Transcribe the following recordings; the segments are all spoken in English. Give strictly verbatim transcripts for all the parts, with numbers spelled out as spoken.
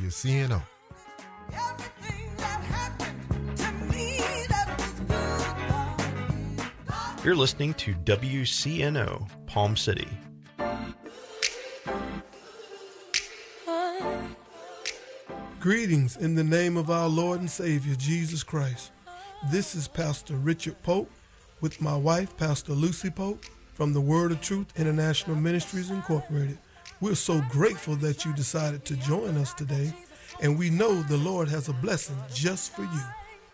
W C N O. You're listening to W C N O, Palm City. Greetings in the name of our Lord and Savior, Jesus Christ. This is Pastor Richard Pope with my wife, Pastor Lucy Pope, from the Word of Truth International Ministries, Incorporated. We're so grateful that you decided to join us today, and we know the Lord has a blessing just for you.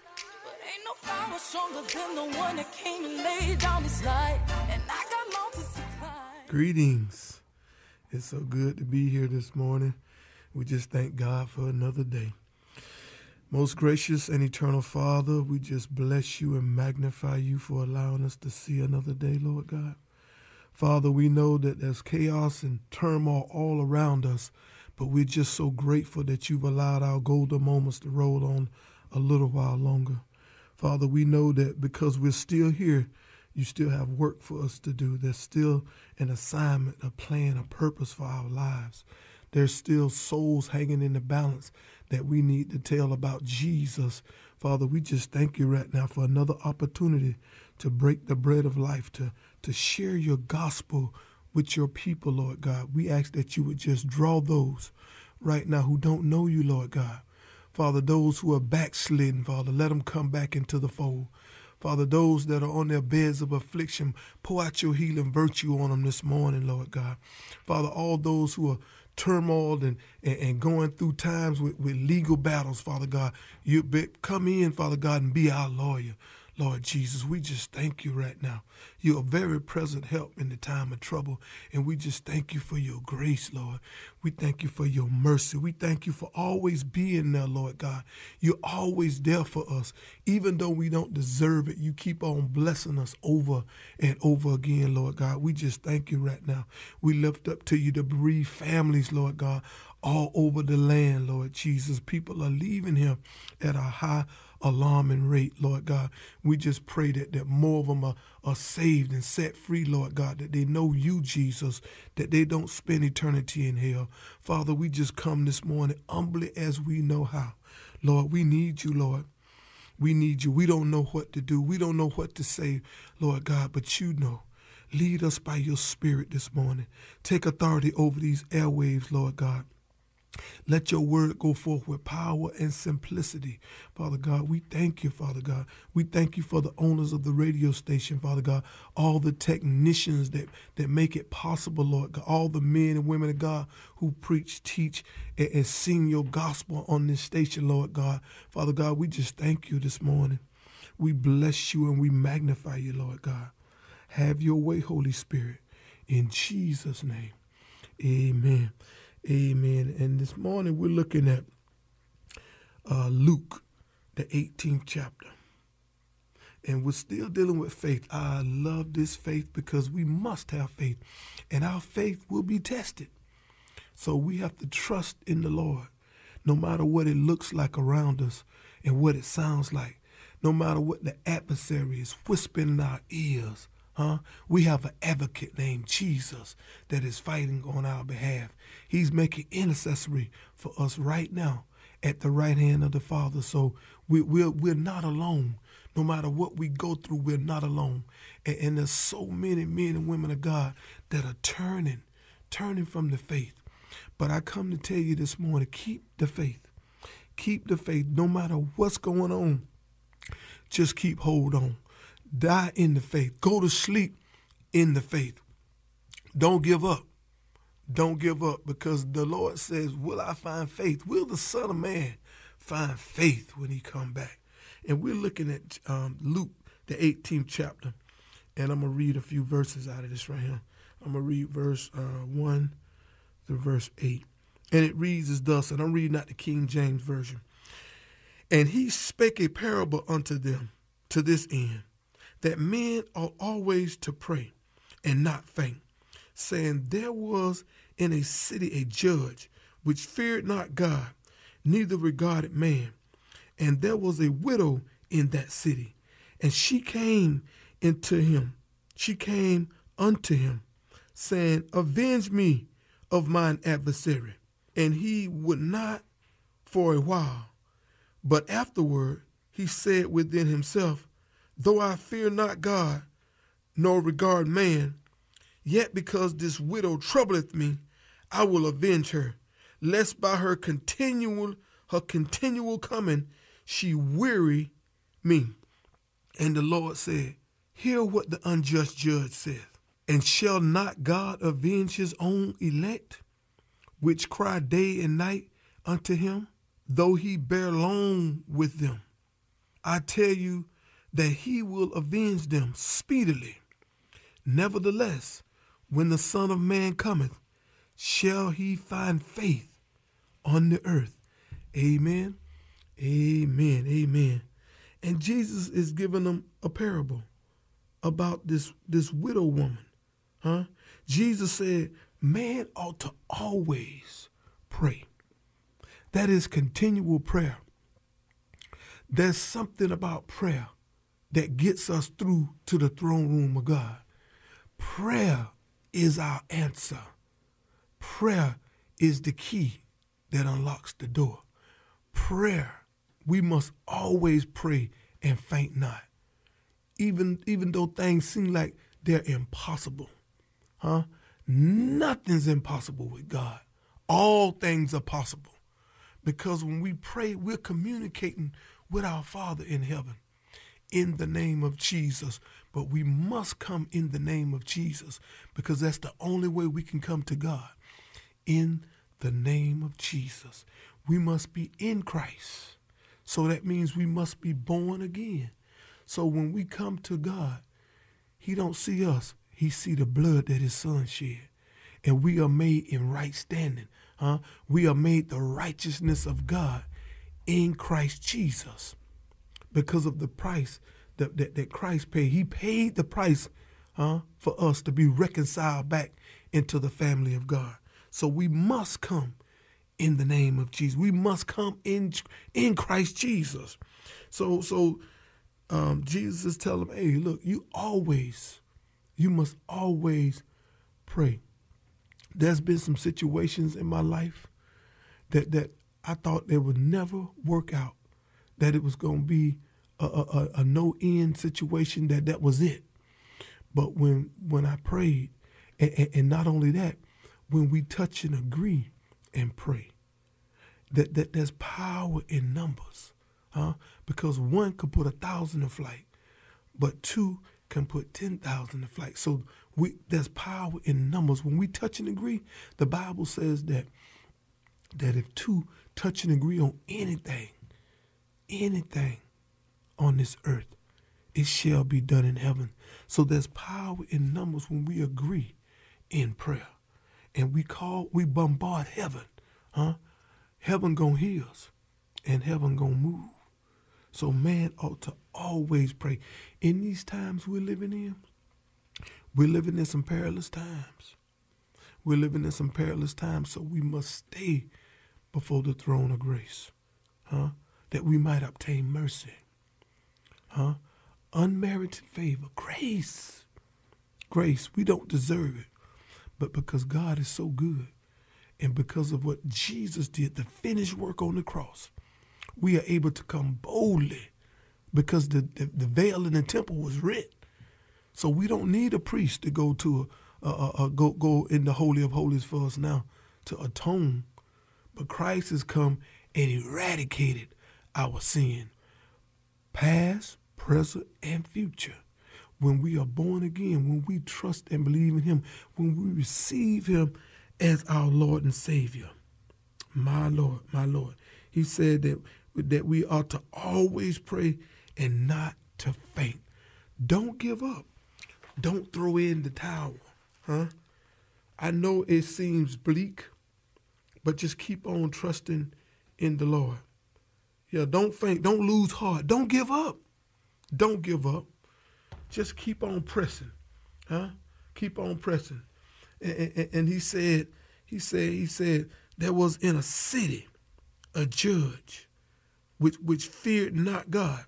Greetings. It's so good to be here this morning. We just thank God for another day. Most gracious and eternal Father, we just bless you and magnify you for allowing us to see another day, Lord God. Father, we know that there's chaos and turmoil all around us, but we're just so grateful that you've allowed our golden moments to roll on a little while longer. Father, we know that because we're still here, you still have work for us to do. There's still an assignment, a plan, a purpose for our lives. There's still souls hanging in the balance that we need to tell about Jesus. Father, we just thank you right now for another opportunity to break the bread of life, to, to share your gospel with your people, Lord God. We ask that you would just draw those right now who don't know you, Lord God. Father, those who are backslidden, Father, let them come back into the fold. Father, those that are on their beds of affliction, pour out your healing virtue on them this morning, Lord God. Father, all those who are turmoiled and, and, and going through times with, with legal battles, Father God, you be, come in, Father God, and be our lawyer. Lord Jesus, we just thank you right now. You're a very present help in the time of trouble, and we just thank you for your grace, Lord. We thank you for your mercy. We thank you for always being there, Lord God. You're always there for us. Even though we don't deserve it, you keep on blessing us over and over again, Lord God. We just thank you right now. We lift up to you the bereaved families, Lord God, all over the land, Lord Jesus. People are leaving here at a high alarming rate, Lord God. We just pray that, that more of them are, are saved and set free, Lord God, that they know you, Jesus, that they don't spend eternity in hell. Father, we just come this morning humbly as we know how. Lord, we need you, Lord. We need you. We don't know what to do. We don't know what to say, Lord God, but you know. Lead us by your Spirit this morning. Take authority over these airwaves, Lord God. Let your word go forth with power and simplicity. Father God, we thank you, Father God. We thank you for the owners of the radio station, Father God, all the technicians that, that make it possible, Lord God, all the men and women of God who preach, teach, and, and sing your gospel on this station, Lord God. Father God, we just thank you this morning. We bless you and we magnify you, Lord God. Have your way, Holy Spirit, in Jesus' name. Amen. Amen. And this morning we're looking at uh, Luke, the eighteenth chapter. And we're still dealing with faith. I love this faith because we must have faith. And our faith will be tested. So we have to trust in the Lord, no matter what it looks like around us and what it sounds like, no matter what the adversary is whispering in our ears. Huh? We have an advocate named Jesus that is fighting on our behalf. He's making intercessory for us right now at the right hand of the Father. So we, we're, we're not alone. No matter what we go through, we're not alone. And, and there's so many men and women of God that are turning, turning from the faith. But I come to tell you this morning, keep the faith. Keep the faith no matter what's going on. Just keep hold on. Die in the faith. Go to sleep in the faith. Don't give up. Don't give up, because the Lord says, will I find faith? Will the Son of Man find faith when he come back? And we're looking at um, Luke, the eighteenth chapter. And I'm going to read a few verses out of this right here. I'm going to read verse uh, one through verse eight. And it reads as thus, and I'm reading out the King James Version. And he spake a parable unto them to this end, that men ought always to pray and not faint, saying, there was in a city a judge which feared not God, neither regarded man. And there was a widow in that city, and she came into him. She came unto him, saying, avenge me of mine adversary. And he would not for a while. But afterward he said within himself, though I fear not God, nor regard man, yet because this widow troubleth me, I will avenge her, lest by her continual her continual coming she weary me. And the Lord said, hear what the unjust judge saith. And shall not God avenge his own elect, which cry day and night unto him, though he bear long with them? I tell you that he will avenge them speedily. Nevertheless, when the Son of Man cometh, shall he find faith on the earth? Amen, amen, amen. And Jesus is giving them a parable about this, this widow woman. Huh? Jesus said, man ought to always pray. That is continual prayer. There's something about prayer that gets us through to the throne room of God. Prayer is our answer. Prayer is the key that unlocks the door. Prayer, we must always pray and faint not. Even, even though things seem like they're impossible. Huh? Nothing's impossible with God. All things are possible. Because when we pray, we're communicating with our Father in heaven in the name of Jesus. But we must come in the name of Jesus, because that's the only way we can come to God. In the name of Jesus. We must be in Christ. So that means we must be born again. So when we come to God, he don't see us. He see the blood that his son shed. And we are made in right standing. Huh? We are made the righteousness of God in Christ Jesus because of the price that, that, that Christ paid. He paid the price huh, for us to be reconciled back into the family of God. So we must come in the name of Jesus. We must come in in Christ Jesus. So so um, Jesus is telling them, hey, look, you always, you must always pray. There's been some situations in my life that that I thought they would never work out, that it was going to be a, a, a no-end situation, that that was it. But when when I prayed, and, and, and not only that, when we touch and agree and pray, that, that there's power in numbers, huh? Because one could put a thousand in flight, but two can put ten thousand in flight. So we there's power in numbers. When we touch and agree, the Bible says that that if two touch and agree on anything, anything on this earth, it shall be done in heaven. So there's power in numbers when we agree in prayer. And we call, we bombard heaven, huh? Heaven gonna hear us, and heaven gonna move. So man ought to always pray. In these times we're living in, we're living in some perilous times. We're living in some perilous times, so we must stay before the throne of grace, huh? That we might obtain mercy, huh? Unmerited favor, grace, grace. We don't deserve it. But because God is so good, and because of what Jesus did, the finished work on the cross, we are able to come boldly, because the, the, the veil in the temple was rent. So we don't need a priest to go to a, a, a go go in the Holy of Holies for us now to atone. But Christ has come and eradicated our sin, past, present, and future. When we are born again, when we trust and believe in him, when we receive him as our Lord and Savior. My Lord, my Lord. He said that, that we ought to always pray and not to faint. Don't give up. Don't throw in the towel. Huh? I know it seems bleak, but just keep on trusting in the Lord. Yeah, don't faint. Don't lose heart. Don't give up. Don't give up. Just keep on pressing, huh? Keep on pressing. And, and, and he said, he said, he said, there was in a city a judge which which feared not God.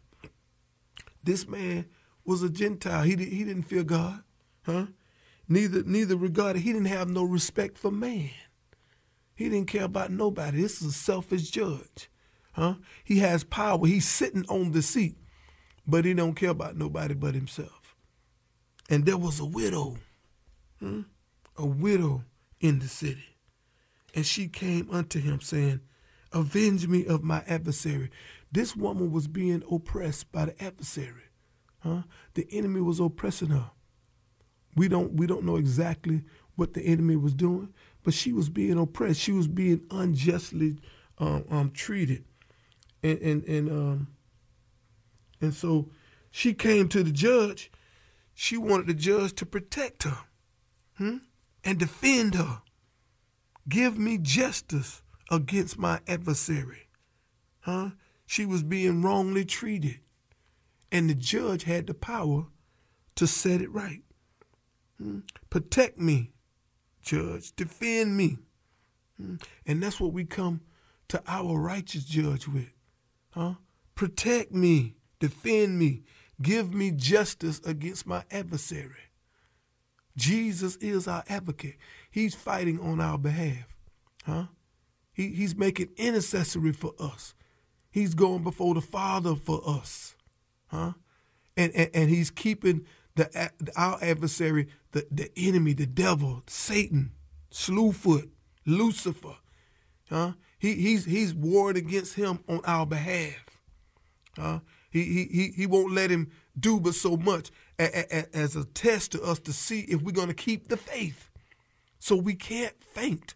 This man was a Gentile. He, he didn't fear God, huh? Neither neither regarded. He didn't have no respect for man. He didn't care about nobody. This is a selfish judge. Huh? He has power. He's sitting on the seat, but he don't care about nobody but himself. And there was a widow, hmm? a widow in the city. And she came unto him saying, avenge me of my adversary. This woman was being oppressed by the adversary. Huh? The enemy was oppressing her. We don't we don't know exactly what the enemy was doing, but she was being oppressed. She was being unjustly um, um, treated. And and and um and so she came to the judge. She wanted the judge to protect her, hmm? and defend her. Give me justice against my adversary. Huh? She was being wrongly treated. And the judge had the power to set it right. Hmm? Protect me, judge. Defend me. Hmm? And that's what we come to our righteous judge with. Huh? Protect me, defend me, give me justice against my adversary. Jesus is our advocate. He's fighting on our behalf. Huh? He, he's making intercessory for us. He's going before the Father for us. Huh? And, and, and he's keeping the our adversary, the, the enemy, the devil, Satan, Slewfoot, Lucifer. Huh? He, he's he's warring against him on our behalf. Uh, he, he, he, he won't let him do but so much a, a, as a test to us to see if we're going to keep the faith. So we can't faint.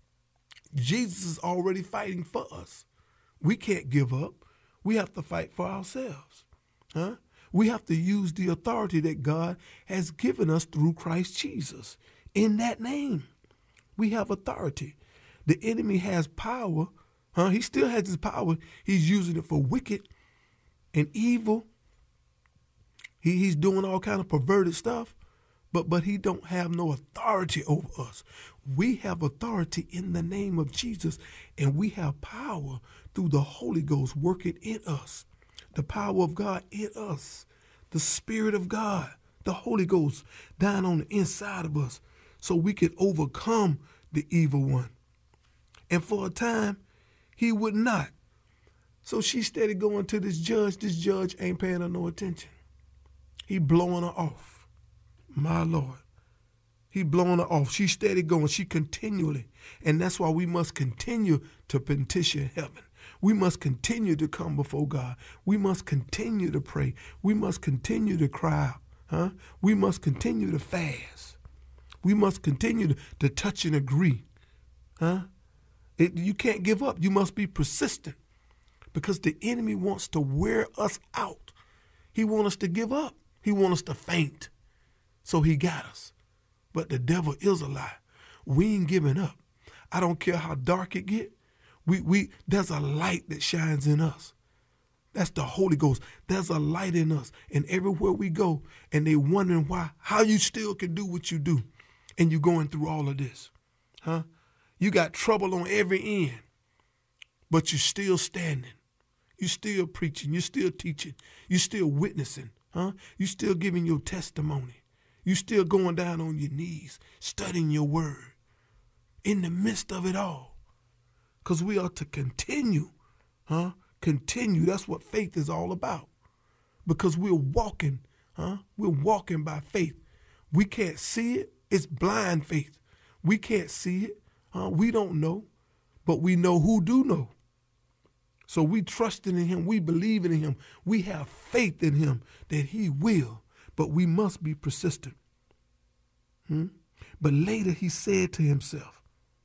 Jesus is already fighting for us. We can't give up. We have to fight for ourselves. Huh? We have to use the authority that God has given us through Christ Jesus. In that name, we have authority. The enemy has power. Huh? He still has his power. He's using it for wicked and evil. He, he's doing all kind of perverted stuff, but but he don't have no authority over us. We have authority in the name of Jesus, and we have power through the Holy Ghost working in us. The power of God in us, the Spirit of God, the Holy Ghost down on the inside of us, so we can overcome the evil one. And for a time, he would not. So she started going to this judge. This judge ain't paying her no attention. He blowing her off. My Lord. He blowing her off. She steady going. She continually. And that's why we must continue to petition heaven. We must continue to come before God. We must continue to pray. We must continue to cry out. Huh? We must continue to fast. We must continue to, to touch and agree. Huh? It, you can't give up. You must be persistent, because the enemy wants to wear us out. He wants us to give up. He wants us to faint. So he got us. But the devil is a lie. We ain't giving up. I don't care how dark it get. We we there's a light that shines in us. That's the Holy Ghost. There's a light in us. And everywhere we go, and they wondering why, how you still can do what you do. And you're going through all of this. Huh? You got trouble on every end, but you're still standing. You're still preaching. You're still teaching. You're still witnessing. Huh? You're still giving your testimony. You're still going down on your knees, studying your word in the midst of it all. Because we are to continue. Huh? Continue. That's what faith is all about. Because we're walking. Huh? We're walking by faith. We can't see it. It's blind faith. We can't see it. Uh, we don't know, but we know who do know. So we trusting in him. We believing in him. We have faith in him that he will, but we must be persistent. Hmm? But later he said to himself,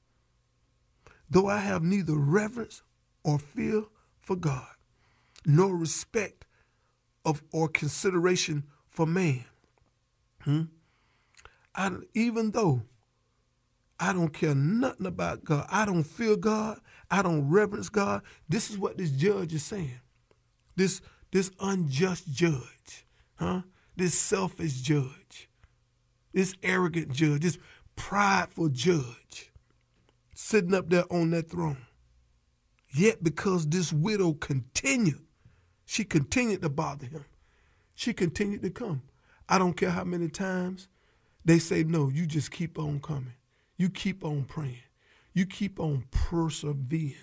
though I have neither reverence or fear for God, nor respect of or consideration for man, hmm? I, even though I don't care nothing about God. I don't fear God. I don't reverence God. This is what this judge is saying. This, this unjust judge, huh? This selfish judge, this arrogant judge, this prideful judge sitting up there on that throne. Yet because this widow continued, she continued to bother him. She continued to come. I don't care how many times they say, no, you just keep on coming. You keep on praying. You keep on persevering.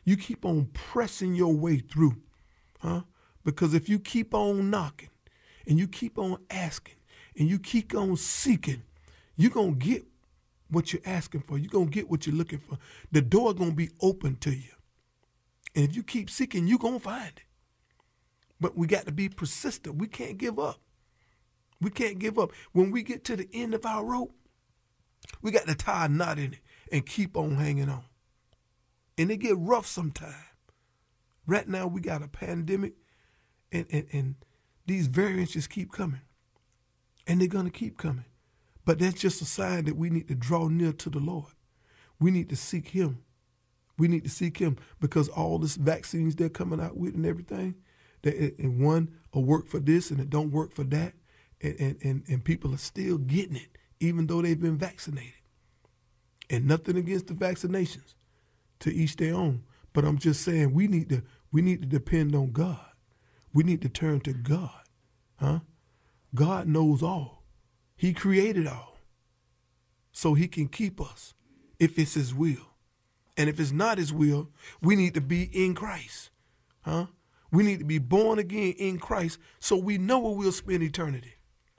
You keep on pressing your way through, huh? Because if you keep on knocking and you keep on asking and you keep on seeking, you're going to get what you're asking for. You're going to get what you're looking for. The door going to be open to you. And if you keep seeking, you're going to find it. But we got to be persistent. We can't give up. We can't give up. When we get to the end of our rope, we got to tie a knot in it and keep on hanging on. And it get rough sometimes. Right now we got a pandemic and, and, and these variants just keep coming. And they're going to keep coming. But that's just a sign that we need to draw near to the Lord. We need to seek him. We need to seek him because all this vaccines they're coming out with and everything, that it, and one will work for this and it don't work for that. And, and, and, and people are still getting it, even though they've been vaccinated. And nothing against the vaccinations, to each their own. But I'm just saying we need to we need to depend on God. We need to turn to God. Huh? God knows all. He created all. So he can keep us if it's his will. And if it's not his will, we need to be in Christ. Huh? We need to be born again in Christ so we know where we'll spend eternity.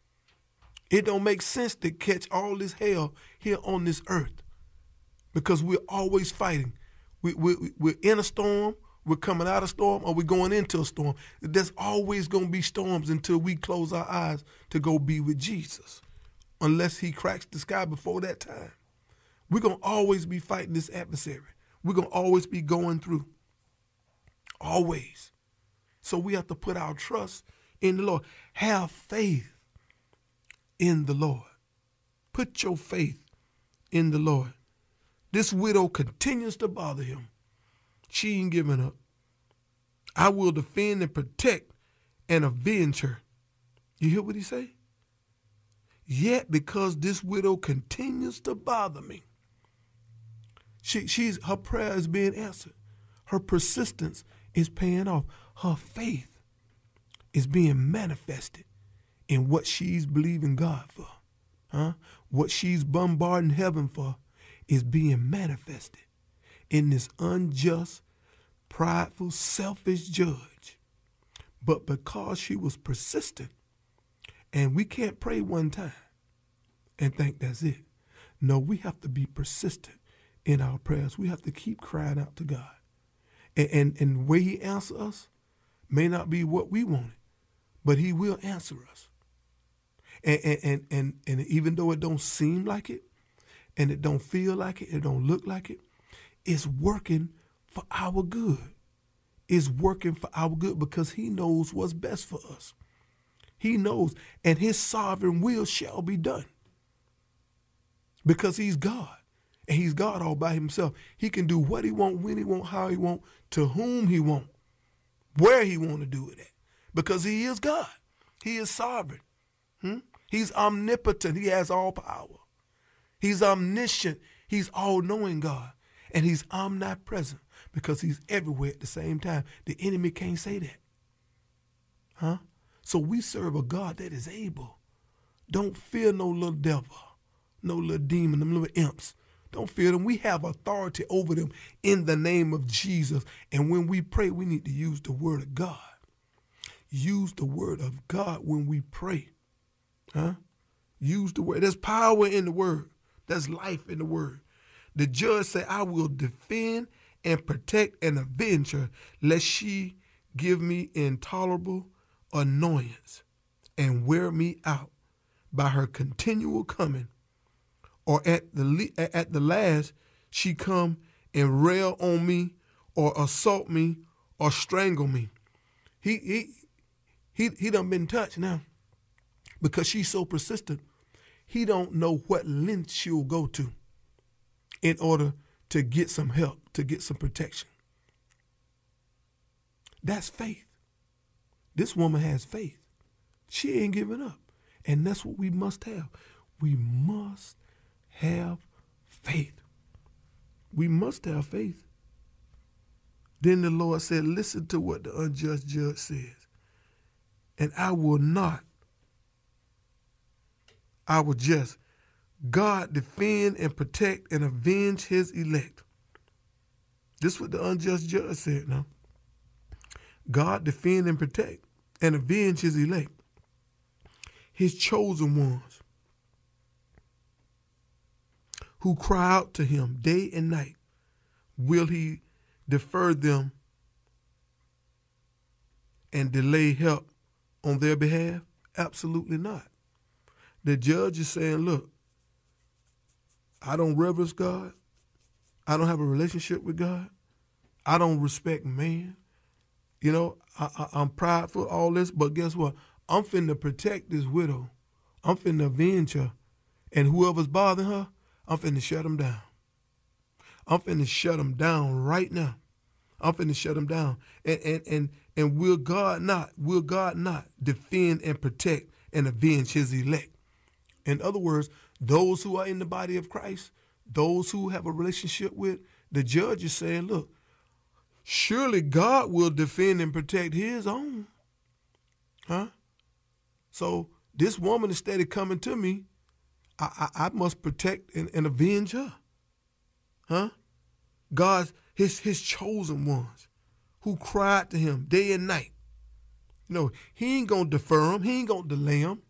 It don't make sense to catch all this hell here on this earth because we're always fighting. We, we, we're in a storm, we're coming out of a storm, or we're going into a storm. There's always going to be storms until we close our eyes to go be with Jesus, unless he cracks the sky before that time. We're going to always be fighting this adversary. We're going to always be going through. Always. So we have to put our trust in the Lord. Have faith in the Lord. Put your faith in the Lord. This widow continues to bother him. She ain't giving up. I will defend and protect and avenge her. You hear what he say? Yet because this widow continues to bother me, she, she's her prayer is being answered. Her persistence is paying off. Her faith is being manifested in what she's believing God for. Huh? What she's bombarding heaven for is being manifested in this unjust, prideful, selfish judge. But because she was persistent, and we can't pray one time and think that's it. No, we have to be persistent in our prayers. We have to keep crying out to God. And, and, and the way he answers us may not be what we wanted, but he will answer us. And, and, and, and, and even though it don't seem like it, and it don't feel like it, it don't look like it, it's working for our good. It's working for our good because he knows what's best for us. He knows, and his sovereign will shall be done. Because he's God, and he's God all by himself. He can do what he want, when he want, how he want, to whom he want, where he want to do it at. Because he is God. He is sovereign. Hmm? He's omnipotent. He has all power. He's omniscient. He's all-knowing God. And he's omnipresent because he's everywhere at the same time. The enemy can't say that. Huh? So we serve a God that is able. Don't fear no little devil, no little demon, them little imps. Don't fear them. We have authority over them in the name of Jesus. And when we pray, we need to use the word of God. Use the word of God when we pray. Huh? Use the word. There's power in the word. There's life in the word. The judge said, I will defend and protect and avenge her, lest she give me intolerable annoyance and wear me out by her continual coming. Or at the at the last, she come and rail on me or assault me or strangle me. He he he he done been touched now. Because she's so persistent, he don't know what length she'll go to in order to get some help, to get some protection. That's faith. This woman has faith. She ain't giving up. And that's what we must have. We must have faith. We must have faith. Then the Lord said, listen to what the unjust judge says. And I will not I will just, God defend and protect and avenge his elect. This is what the unjust judge said now. God defend and protect and avenge his elect, his chosen ones, who cry out to him day and night. Will he defer them and delay help on their behalf? Absolutely not. The judge is saying, look, I don't reverence God. I don't have a relationship with God. I don't respect man. You know, I, I, I'm prideful, all this, but guess what? I'm finna protect this widow. I'm finna avenge her. And whoever's bothering her, I'm finna shut them down. I'm finna shut them down right now. I'm finna shut them down. And, and, and, and will God not, will God not defend and protect and avenge his elect? In other words, those who are in the body of Christ, those who have a relationship with, the judge is saying, look, surely God will defend and protect his own. Huh? So this woman, instead of coming to me, I, I, I must protect and, and avenge her. Huh? God's, his, his chosen ones who cried to him day and night. You know, he ain't going to defer them. He ain't going to delay them.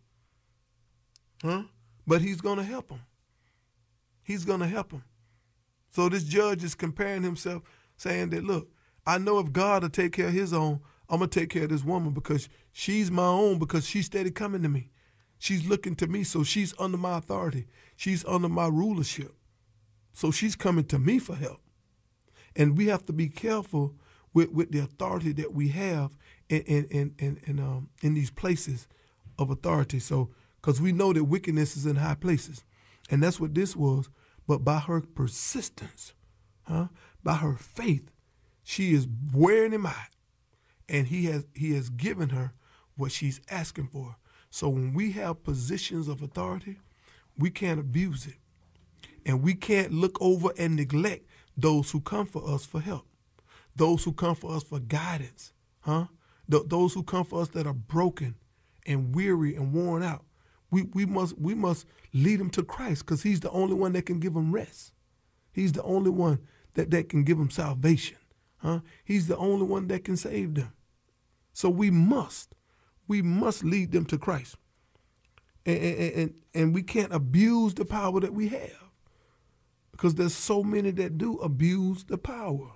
Huh? But he's going to help them. He's going to help them. So this judge is comparing himself, saying that, look, I know if God will take care of his own, I'm going to take care of this woman because she's my own, because she's steady coming to me. She's looking to me, so she's under my authority. She's under my rulership. So she's coming to me for help. And we have to be careful with, with the authority that we have in, in, in, in, in, um, in these places of authority. So, because we know that wickedness is in high places. And that's what this was. But by her persistence, huh, by her faith, she is wearing him out. And he has he has given her what she's asking for. So when we have positions of authority, we can't abuse it. And we can't look over and neglect those who come for us for help, those who come for us for guidance, huh? Th- those who come for us that are broken and weary and worn out. We we must we must lead them to Christ, because he's the only one that can give them rest. He's the only one that, that can give them salvation. Huh? He's the only one that can save them. So we must, we must lead them to Christ. And, and, and, and we can't abuse the power that we have, because there's so many that do abuse the power.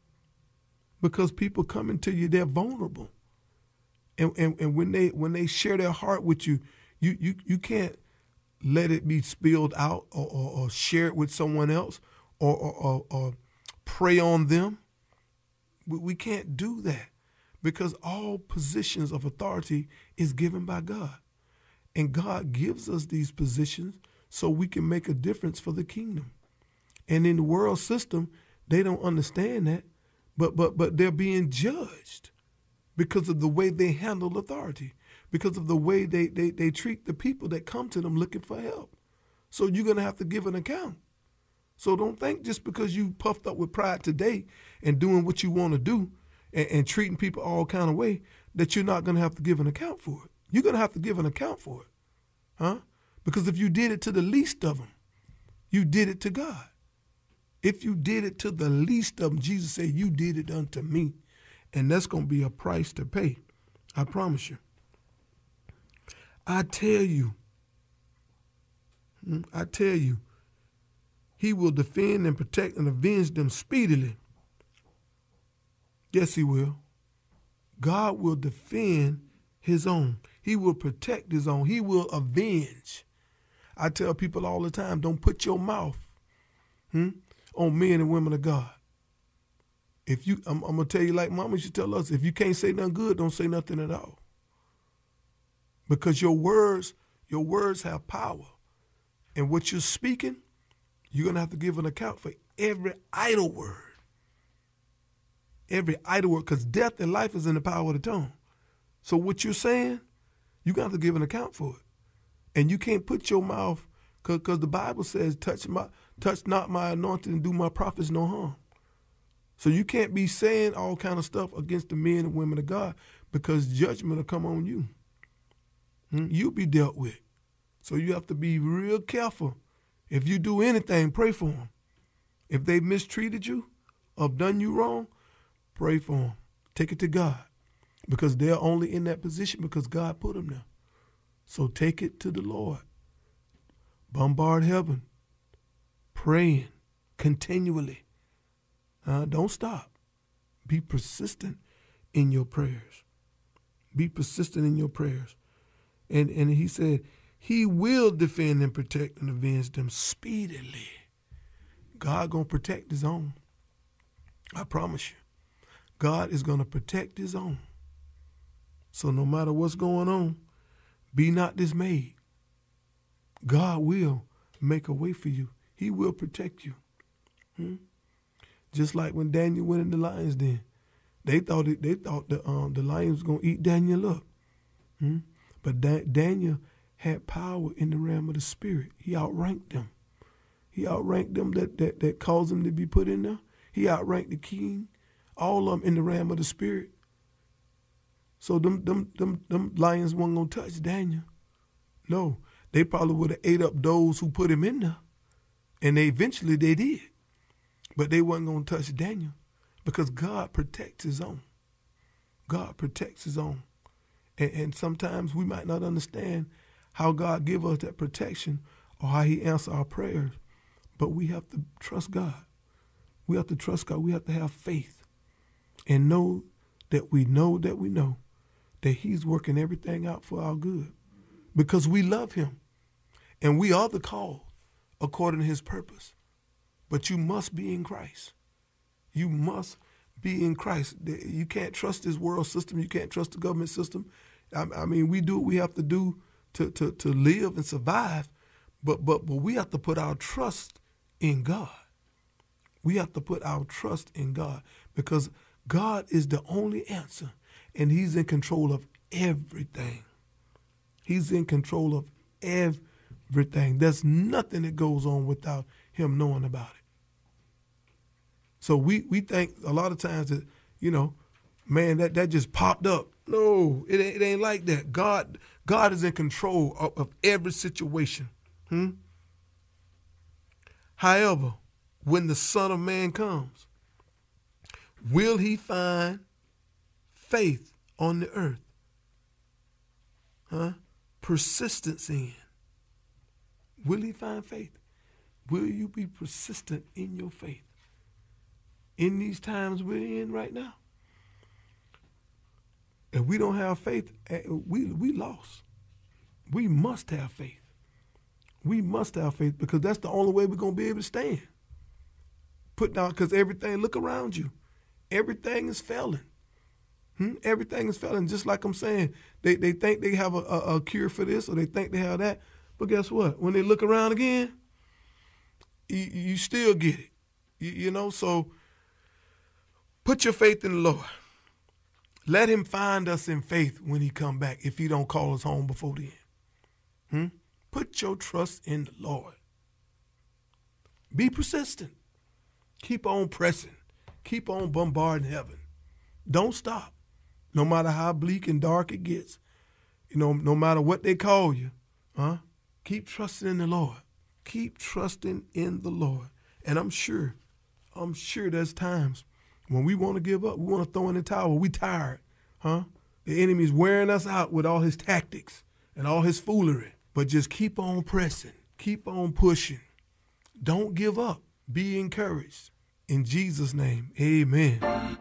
Because people coming to you, they're vulnerable. And, and, and when they when they share their heart with you, you you, you can't let it be spilled out or, or, or share it with someone else or, or, or, or prey on them. We, we can't do that, because all positions of authority is given by God. And God gives us these positions so we can make a difference for the kingdom. And in the world system, they don't understand that, but but but they're being judged because of the way they handle authority, because of the way they, they, they treat the people that come to them looking for help. So you're going to have to give an account. So don't think just because you puffed up with pride today and doing what you want to do and, and treating people all kind of way that you're not going to have to give an account for it. You're going to have to give an account for it. Huh? Because if you did it to the least of them, you did it to God. If you did it to the least of them, Jesus said, you did it unto me. And that's going to be a price to pay. I promise you. I tell you, I tell you, he will defend and protect and avenge them speedily. Yes, he will. God will defend his own. He will protect his own. He will avenge. I tell people all the time, don't put your mouth hmm, on men and women of God. If you, I'm, I'm going to tell you like Mama used to tell us, if you can't say nothing good, don't say nothing at all. Because your words, your words have power. And what you're speaking, you're going to have to give an account for every idle word. Every idle word, because death and life is in the power of the tongue. So what you're saying, you're going to have to give an account for it. And you can't put your mouth, because the Bible says, touch my, touch not my anointing and do my prophets no harm. So you can't be saying all kind of stuff against the men and women of God, because judgment will come on you. Hmm? You'll be dealt with. So you have to be real careful. If you do anything, pray for them. If they mistreated you, or have done you wrong, pray for them. Take it to God, because they're only in that position because God put them there. So take it to the Lord. Bombard heaven, praying continually. Uh, don't stop. Be persistent in your prayers. Be persistent in your prayers. And, and he said, he will defend and protect and avenge them speedily. God going to protect his own. I promise you. God is going to protect his own. So no matter what's going on, be not dismayed. God will make a way for you. He will protect you. Hmm? Just like when Daniel went in the lion's den. They thought it, they thought the um, the lions was going to eat Daniel up. Hmm? But da- Daniel had power in the realm of the spirit. He outranked them. He outranked them that, that, that caused him to be put in there. He outranked the king, all of them in the realm of the spirit. So them them them them lions weren't gonna touch Daniel. No, they probably would have ate up those who put him in there, and they eventually they did, but they wasn't gonna touch Daniel, because God protects his own. God protects his own, and, and sometimes we might not understand how God give us that protection or how he answers our prayers, but we have to trust God. We have to trust God. We have to have faith and know that we know that we know that he's working everything out for our good, because we love him and we are the called according to his purpose. But you must be in Christ. You must be in Christ. You can't trust this world system. You can't trust the government system. I, I mean, we do what we have to do to, to, to live and survive, but, but, but we have to put our trust in God. We have to put our trust in God, because God is the only answer, and he's in control of everything. He's in control of everything. There's nothing that goes on without him knowing about it. So we, we think a lot of times that, you know, man, that, that just popped up. No, it ain't, it ain't like that. God, God is in control of, of every situation. Hmm? However, when the Son of Man comes, will he find faith on the earth? Huh? Persistence in. Will he find faith? Will you be persistent in your faith? In these times we're in right now. If we don't have faith, we we lost. We must have faith. We must have faith, because that's the only way we're going to be able to stand. Put down, because everything, look around you. Everything is failing. Hmm? Everything is failing. Just like I'm saying, they, they think they have a, a, a cure for this, or they think they have that. But guess what? When they look around again, you, you still get it. You, you know, so put your faith in the Lord. Let him find us in faith when he come back, if he don't call us home before then. Hmm? Put your trust in the Lord. Be persistent. Keep on pressing. Keep on bombarding heaven. Don't stop. No matter how bleak and dark it gets, you know, no matter what they call you, huh? Keep trusting in the Lord. Keep trusting in the Lord. And I'm sure, I'm sure there's times when we want to give up, we want to throw in the towel, we tired, huh? The enemy's wearing us out with all his tactics and all his foolery. But just keep on pressing. Keep on pushing. Don't give up. Be encouraged. In Jesus' name, amen.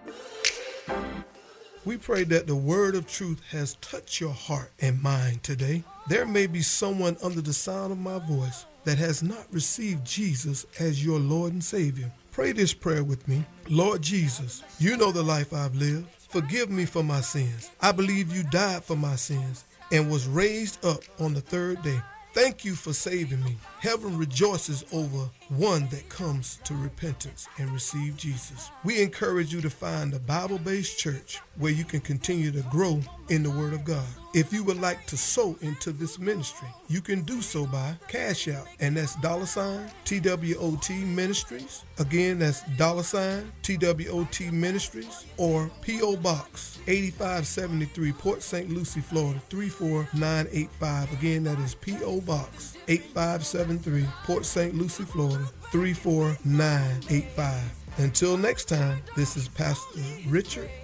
We pray that the word of truth has touched your heart and mind today. There may be someone under the sound of my voice that has not received Jesus as your Lord and Savior. Pray this prayer with me. Lord Jesus, you know the life I've lived. Forgive me for my sins. I believe you died for my sins and was raised up on the third day. Thank you for saving me. Heaven rejoices over one that comes to repentance and receive Jesus. We encourage you to find a Bible-based church where you can continue to grow in the Word of God. If you would like to sow into this ministry, you can do so by Cash App, and that's dollar sign T W O T Ministries. Again, that's dollar sign T W O T Ministries, or P O Box eighty-five seventy-three, Port Saint Lucie, Florida three four nine eight five. Again, that is P O Box eighty-five seventy-three, Port Saint Lucie, Florida three four nine eight five. Until next time, this is Pastor Richard